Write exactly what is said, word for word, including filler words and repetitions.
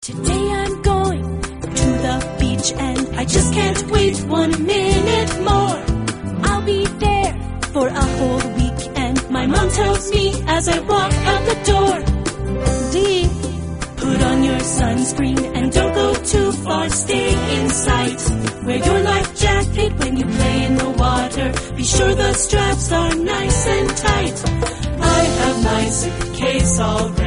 Today I'm going to the beach and I just can't wait one minute more. I'll be there for a whole week and my mom tells me as I walk out the door, Dee, put on your sunscreen and don't go too far, stay in sight. Wear your life jacket when you play in the water, be sure the straps are nice and tight. I have my suitcase all ready.